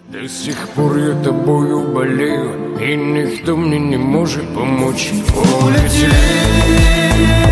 До сих пор я тобою болею, и никто мне не может помочь. Улетели